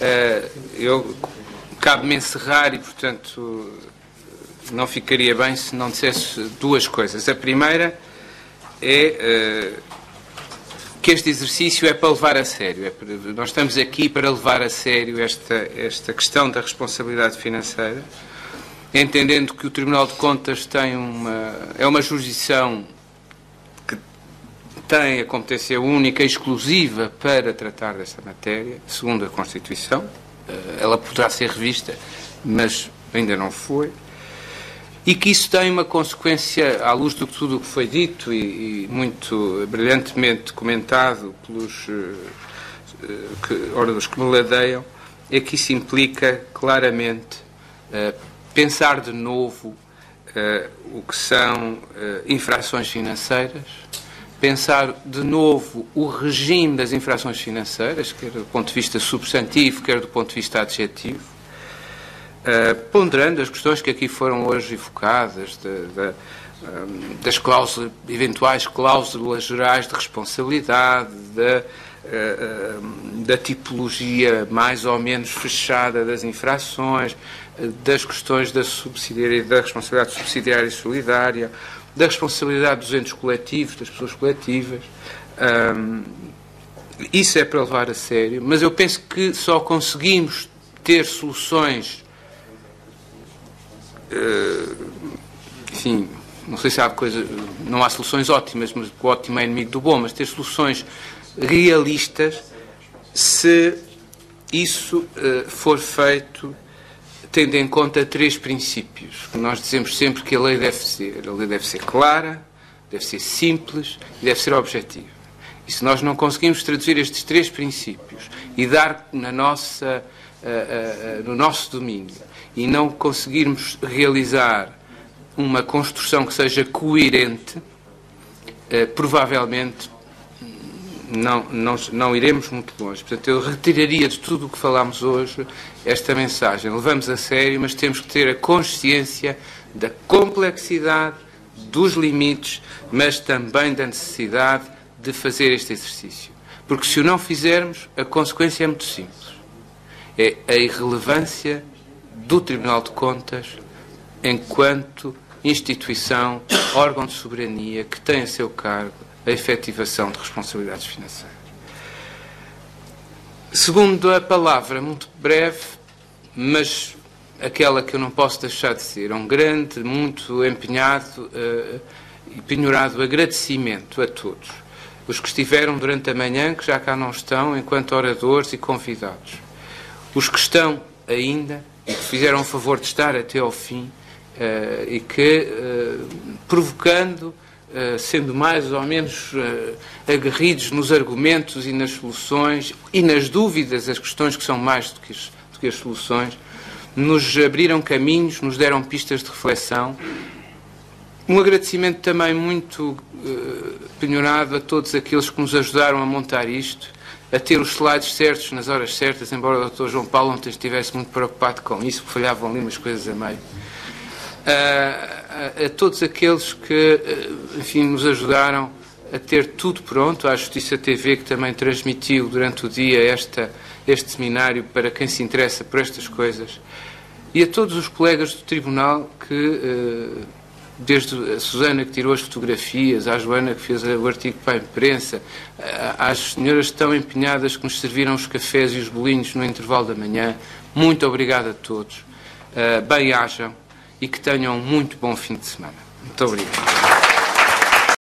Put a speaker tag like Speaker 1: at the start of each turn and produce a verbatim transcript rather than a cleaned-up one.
Speaker 1: eu cabe-me encerrar e, portanto, não ficaria bem se não dissesse duas coisas. A primeira é uh, que este exercício é para levar a sério. É para, nós estamos aqui para levar a sério esta, esta questão da responsabilidade financeira, entendendo que o Tribunal de Contas tem uma, é uma jurisdição que tem a competência única e exclusiva para tratar desta matéria, segundo a Constituição. Uh, ela poderá ser revista, mas ainda não foi. E que isso tem uma consequência, à luz de tudo o que foi dito e, e muito brilhantemente comentado pelos uh, que, oradores que me ladeiam, é que isso implica claramente uh, pensar de novo uh, o que são uh, infrações financeiras, pensar de novo o regime das infrações financeiras, quer do ponto de vista substantivo, quer do ponto de vista adjetivo, Uh, ponderando as questões que aqui foram hoje evocadas, de, de, um, das cláusulas, eventuais cláusulas gerais de responsabilidade, da, uh, uh, da tipologia mais ou menos fechada das infrações, uh, das questões da subsidiariedade, da responsabilidade subsidiária e solidária, da responsabilidade dos entes coletivos, das pessoas coletivas. Um, isso é para levar a sério, mas eu penso que só conseguimos ter soluções. Uh, enfim, não sei se há coisa, não há soluções ótimas, mas o ótimo é inimigo do bom, mas ter soluções realistas se isso uh, for feito tendo em conta três princípios. Nós dizemos sempre que a lei deve ser, a lei deve ser clara, deve ser simples e deve ser objetiva. E se nós não conseguimos traduzir estes três princípios e dar na nossa, uh, uh, uh, no nosso domínio, e não conseguirmos realizar uma construção que seja coerente, eh, provavelmente não, não, não iremos muito longe. Portanto, eu retiraria de tudo o que falámos hoje esta mensagem. Levamos a sério, mas temos que ter a consciência da complexidade, dos limites, mas também da necessidade de fazer este exercício. Porque se o não fizermos, a consequência é muito simples. É a irrelevância do Tribunal de Contas enquanto instituição, órgão de soberania que tem a seu cargo a efetivação de responsabilidades financeiras. Segundo a palavra, muito breve, mas aquela que eu não posso deixar de ser, um grande, muito empenhado uh, e penhorado agradecimento a todos. Os que estiveram durante a manhã, que já cá não estão, enquanto oradores e convidados. Os que estão ainda e que fizeram o favor de estar até ao fim uh, e que, uh, provocando, uh, sendo mais ou menos uh, aguerridos nos argumentos e nas soluções e nas dúvidas, as questões que são mais do que as, do que as soluções, nos abriram caminhos, nos deram pistas de reflexão. Um agradecimento também muito uh, penhorado a todos aqueles que nos ajudaram a montar isto, a ter os slides certos nas horas certas, embora o doutor João Paulo ontem estivesse muito preocupado com isso, porque falhavam ali umas coisas a meio. Uh, a, a todos aqueles que, uh, enfim, nos ajudaram a ter tudo pronto, à Justiça T V, que também transmitiu durante o dia esta, este seminário para quem se interessa por estas coisas, e a todos os colegas do Tribunal que... Uh, desde a Susana que tirou as fotografias, à Joana que fez o artigo para a imprensa, às senhoras tão empenhadas que nos serviram os cafés e os bolinhos no intervalo da manhã, muito obrigado a todos. Bem-ajam e que tenham um muito bom fim de semana. Muito obrigado.